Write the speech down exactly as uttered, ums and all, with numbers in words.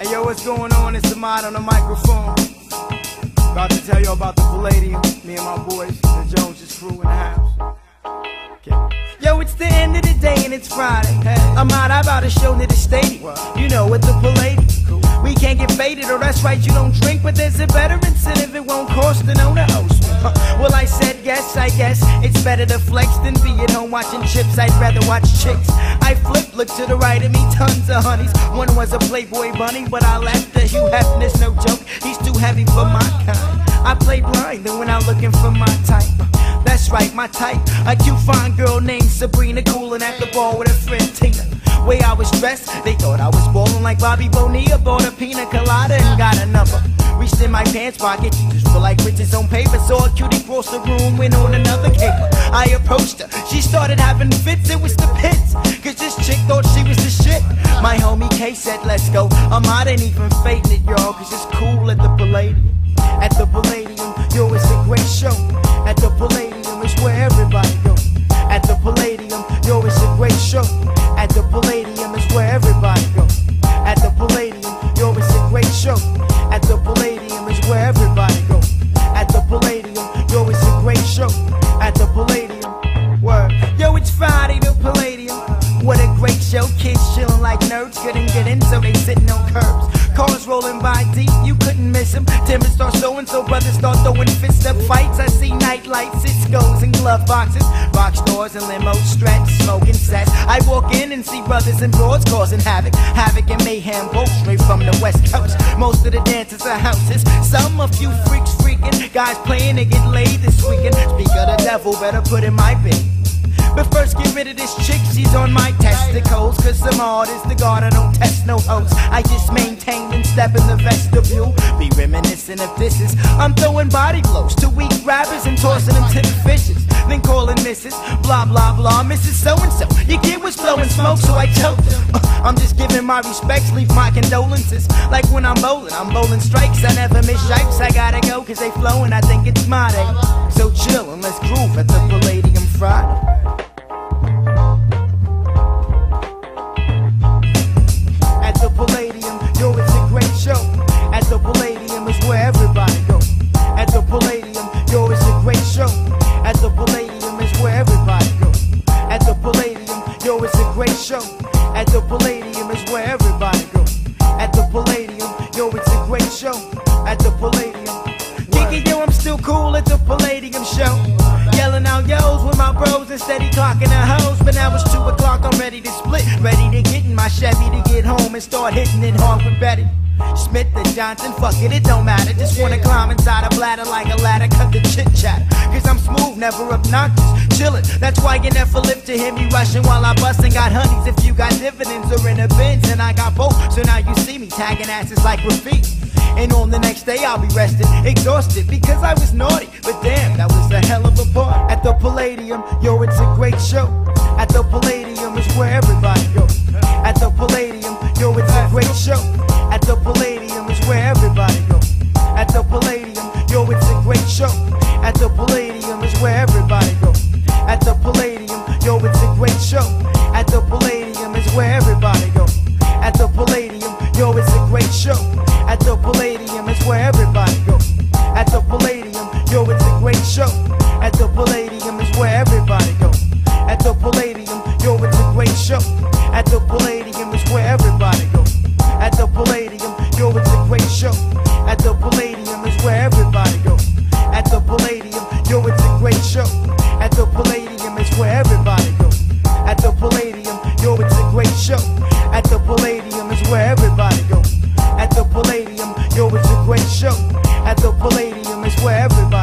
Hey yo, what's going on? It's Ahmad on the microphone. About to tell you about the Palladium. Me and my boys, the Joneses crew in the house. Okay. Yo, it's the end of the day and it's Friday. Hey. Ahmad, I about to show to the stadium. What? You know, at the Palladium. Cool. We can't get faded, or that's right, you don't drink, but there's a better incentive. It won't cost to know the host. Huh. Well, I said yes, I guess it's better to flex than be at home watching chips. I'd rather watch chicks. I flipped, looked to the right of me, tons of honeys. One was a Playboy bunny, but I left the Hugh Hefner's no joke. He's too heavy for my kind. I play blind, and when I'm looking for my type, that's right, my type, a cute fine girl named Sabrina, coolin' at the bar with her friend Tina. Way I was dressed, they thought I was ballin' like Bobby Bonilla. Bought a pina colada and got a number. Reached in my pants pocket, just feel like riches on paper. Saw a cutie cross the room, went on another caper. I approached her, she started having fits, it was the pits, cause this chick thought she was the shit. My homie K said, let's go. Ahmad ain't even fading it, y'all, cause it's cool at the Palladium. At the Palladium, yo, it's a great show. At the Palladium is where everybody go. At the Palladium, yo, it's a great show. At the Palladium is where everybody go. At the Palladium, yo, it's a great show. At the Palladium is where everybody go. At the Palladium, yo, it's a great show. At the Palladium, word. Yo, it's Friday, the Palladium. What a great show, kids chillin' like nerds, couldn't get in, so they sitting on curbs. Cars rolling by deep, you couldn't miss them. Timber starts showing, so brothers start throwing fist up fights. I see night lights, Cisco's and glove boxes, rock stores and limos stretch, smoking sets. I walk in and see brothers and broads causing havoc, havoc and mayhem, both straight from the West Coast. Most of the dances are houses, some a few freaks freaking, guys playing to get laid this weekend. Speak of the devil, better put in my bed. But first get rid of this chick, she's on my testicles. Cause I'm hard as the guard, I don't test no hoes. I just maintain and step in the vestibule. Be reminiscent of this is I'm throwing body blows to weak rappers and tossing them to the fishes. Then calling Missus Blah blah blah, Missus So-and-so. Your kid was blowing smoke, so I choked her. uh, I'm just giving my respects, leave my condolences. Like when I'm bowling, I'm bowling strikes, I never miss shapes. I gotta go cause they flowing, I think it's my day. So chill and let's groove at the Palladium Friday. At the Palladium, yo, it's a great show. At the Palladium is where everybody go. At the Palladium, yo, it's a great show. At the Palladium is where everybody go. At the Palladium, yo, it's a great show. At the Palladium is where everybody go. At the Palladium, yo, it's a great show. At the Palladium, Kiki, yo, I'm still cool at the Palladium show. Yelling out yos with my bros and steady clocking the hoes. But now it's two o'clock, I'm ready to split. Ready to get in my Chevy to get home and start hitting it hard with Betty Smith and Johnson, fuck it, it don't matter. Just wanna climb inside a bladder like a ladder, cut the chit chat. Cause I'm smooth, never obnoxious, chillin'. That's why you never live to hear me rushing while I bustin'. Got honeys if you got dividends or in a Benz, and I got both. So now you see me tagging asses like graffiti. And on the next day I'll be rested, exhausted, because I was naughty. But damn, that was a hell of a part. At the Palladium, yo, it's a great show. At the Palladium is where everybody go. At the Palladium, yo, it's a great show. At the Palladium is where everybody go. At the Palladium, yo, it's a great show. At the Palladium is where everybody go. At the Palladium, yo, it's a great show. At the Palladium is where everybody go. At the Palladium, yo, it's a great show. At the Palladium is where everybody go. At the Palladium, yo, it's a great show. At the Palladium is where everybody go. At the Palladium, yo, it's a great show. At the Palladium is where everybody go. At the Palladium, yo, it's a great show. At the Palladium is where everybody go. At the Palladium, yo, it's a great show. At the Palladium is where everybody go. At the Palladium, yo, it's a great show. At the Palladium is where everybody go. At the Palladium, yo, it's a great show. At the Palladium is where everybody